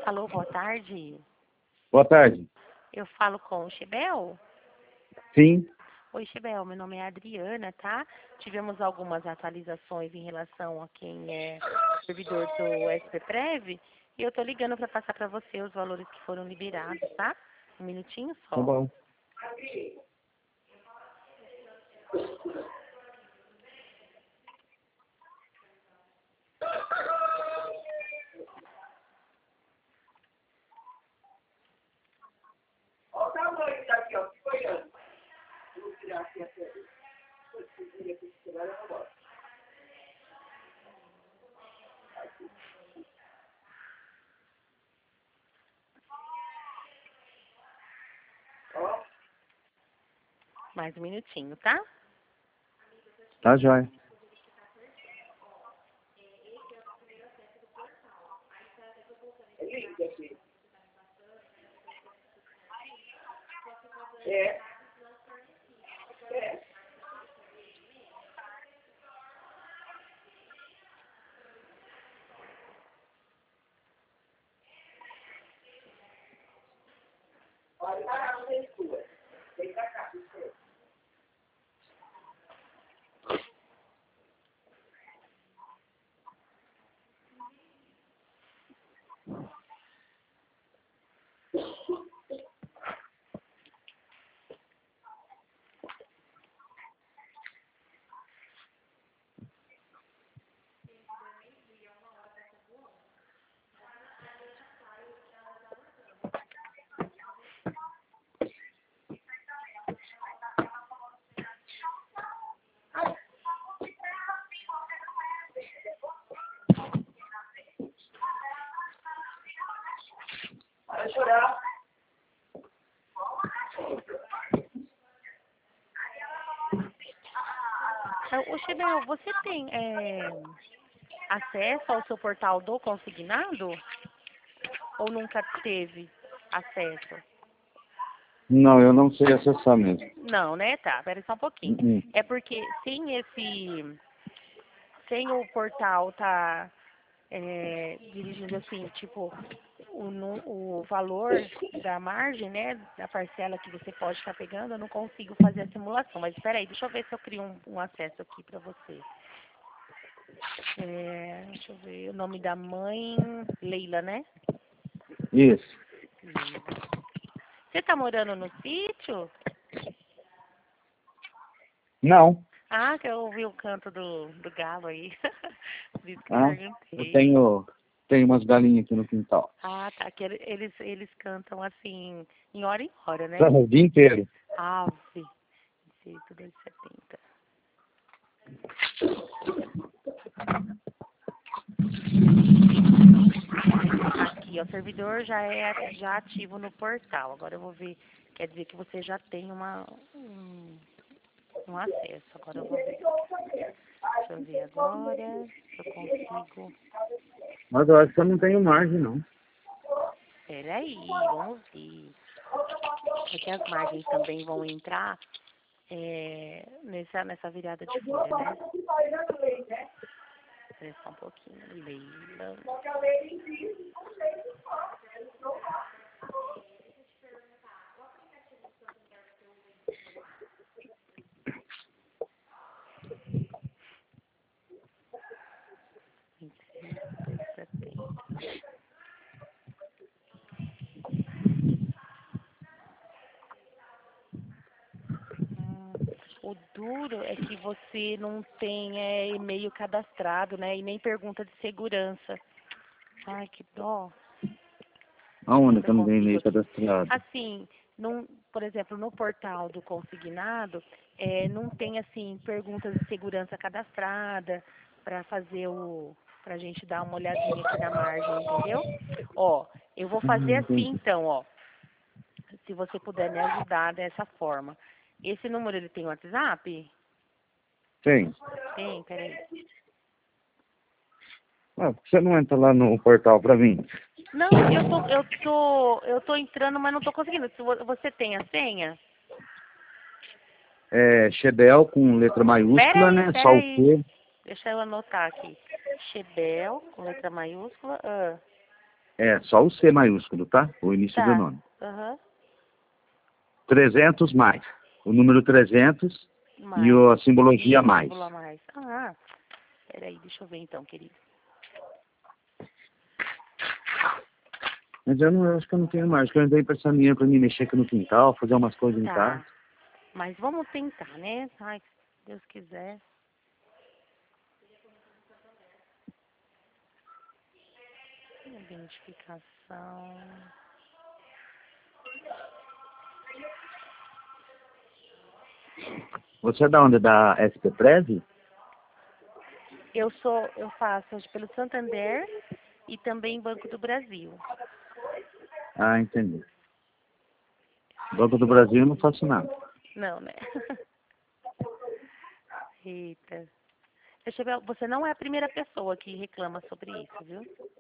Alô, boa tarde. Boa tarde. Eu falo com o Chebel? Sim. Oi, Chebel, meu nome é Adriana, tá? Tivemos algumas atualizações em relação a quem é servidor do SPPrev e eu tô ligando para passar para você os valores que foram liberados, tá? Um minutinho Tá só. bom. Olha o tamanho que tá aqui, ó, que olhando. Vou tirar aqui a pedra. Ó, Mais um minutinho, tá? Tá jóia. é lindo aqui. É. É. Olha, a vem sua. Vem pra cá, você. Para de chorar. Ô, Chebel, você tem acesso ao seu portal do consignado? Ou nunca teve acesso? Não, eu não sei acessar mesmo. Não, né? Tá, pera só um pouquinho. Uh-uh. É porque sem o portal tá dirigindo assim, tipo, o valor da margem, né, da parcela que você pode estar pegando, eu não consigo fazer a simulação. Mas espera aí, deixa eu ver se eu crio um acesso aqui para você. Deixa eu ver, o nome da mãe, Leila, né? Isso. Leila. Você tá morando no sítio? Não. Ah, que eu ouvi o canto do galo aí. Por isso que eu Ah, eu perguntei. tenho umas galinhas aqui no quintal. Ah, tá. Que eles cantam assim, em hora, né? O dia inteiro. Ave. 270. Aqui, ó, o servidor já ativo no portal. Agora eu vou ver. Quer dizer que você já tem um acesso. Agora eu vou ver. Deixa eu ver agora se eu consigo. Mas eu acho que eu não tenho margem, não. Peraí, vamos ver. Porque as margens também vão entrar nessa virada de folha, né? Espera só um pouquinho. Leila. O duro é que você não tem e-mail cadastrado, né? E nem pergunta de segurança. Ai, que dó. Aonde que Eu eu não tenho consigo e-mail aqui. cadastrado? Assim, por exemplo, no portal do consignado, não tem assim perguntas de segurança cadastrada para fazer pra gente dar uma olhadinha aqui na margem, entendeu? Ó, eu vou fazer assim Entendi. então, ó. Se você puder me ajudar dessa forma. Esse número ele tem WhatsApp? Tem. Tem, peraí. Ah, por que você não entra lá no portal pra mim? Não, eu tô entrando, mas não tô conseguindo. Você tem a senha? É Chebel com letra maiúscula, né? Só o Peraí. Q. Deixa eu anotar aqui. Chebel, com letra maiúscula. É, só o C maiúsculo, tá? O início do Tá. nome. Aham. 300 mais. O número 300 Mais. e a simbologia E o mais. símbolo a mais. Ah, peraí, deixa eu ver então, querido. Mas eu acho que eu não tenho mais. Acho que eu andei prestando dinheiro pra me mexer aqui no quintal, fazer umas coisas em Tá. casa. Mas vamos tentar, né? Ai, se Deus quiser. Identificação. Você é da onde? Da SP Prev? Eu faço hoje pelo Santander e também Banco do Brasil. Ah, entendi. Banco do Brasil eu não faço nada. Não, né? Eita. Deixa eu ver, você não é a primeira pessoa que reclama sobre isso, viu?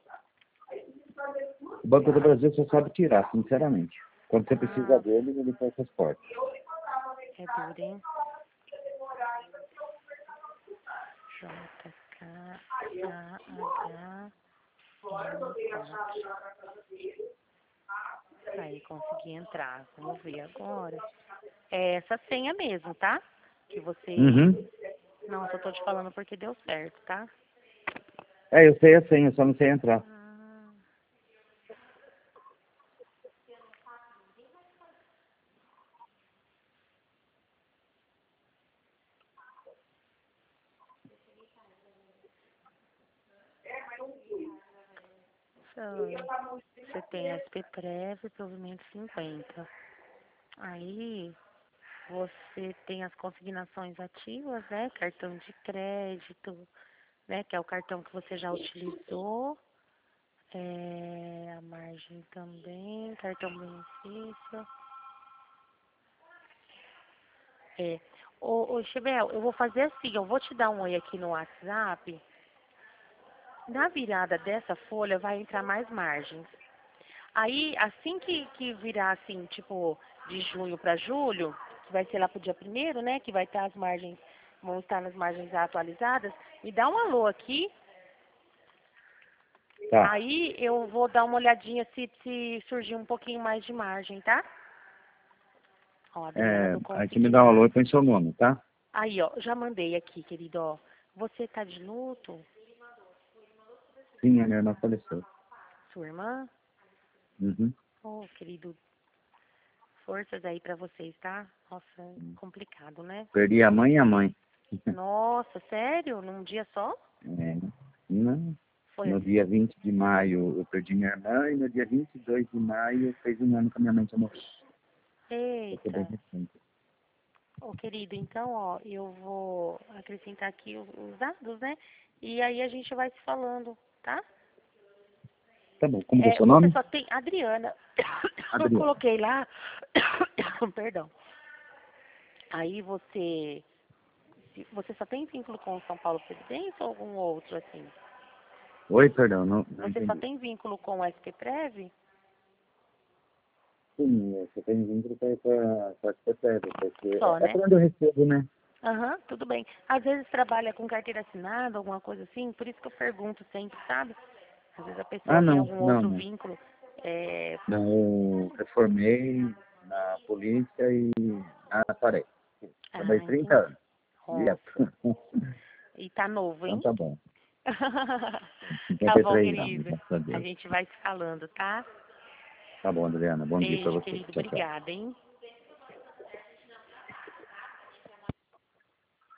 O Banco do Brasil você sabe tirar, sinceramente. Quando você precisa Ah, dele, ele fecha as portas. é duro, hein? JKAH. Aí, consegui entrar. Vamos ver agora. É essa senha mesmo, tá? Que você... Uhum. Nossa, eu tô te falando porque deu certo, tá? É, eu sei a senha, eu só não sei entrar. Ah, você tem SP Prev, provimento 50. Aí, você tem as consignações ativas, né? Cartão de crédito, né? Que é o cartão que você já utilizou. A margem também, cartão benefício. Ô, Chebel, eu vou fazer assim, eu vou te dar um oi aqui no WhatsApp. Na virada dessa folha vai entrar mais margens. Aí, assim que virar assim, tipo, de junho para julho, que vai ser lá pro dia 1º, né? Que vai estar as margens, vão estar nas margens atualizadas, me dá um alô aqui. Tá. Aí eu vou dar uma olhadinha se surgir um pouquinho mais de margem, tá? Ó, Adriana do Aí você me dá um alô e põe seu nome, tá? Aí, ó, já mandei aqui, querido, ó. Você tá de luto? Sim, a minha irmã faleceu. Sua irmã? Uhum. Oh, querido, forças aí pra vocês, tá? Nossa, complicado, né? Perdi a mãe e a mãe. Nossa, sério? Num dia só? É, não. Foi No assim? dia 20 de maio eu perdi minha irmã e no dia 22 de maio fez um ano que a minha mãe tinha morrido. Foi bem Eita. recente. Ô, querido, então, ó, eu vou acrescentar aqui os dados, né? E aí a gente vai se falando, tá? Tá bom, como que é o seu Você nome? só tem... Adriana. Eu Adriana. coloquei lá... Perdão. Aí você só tem vínculo com o São Paulo Previdência ou algum outro, assim? Oi, perdão, não Você só entendi. tem vínculo com o SP Prev? Sim, você tem vindo para a secretária, porque Só, é né? quando eu recebo, né? Aham, tudo bem. Às vezes trabalha com carteira assinada, alguma coisa assim, por isso que eu pergunto sempre, sabe? Às vezes a Ah, pessoa tem não, algum não, outro não. vínculo. Não, eu reformei na polícia e na Paré. Trabalhei 30 Entendi. anos, Nossa. direto. E tá novo, Então hein? tá bom. Tá bom, 53 anos, querido. graças a A Deus. gente vai se falando, tá? Tá bom, Adriana. Bom dia para Beijo, você. querido. Tchau, tchau. Obrigada, hein?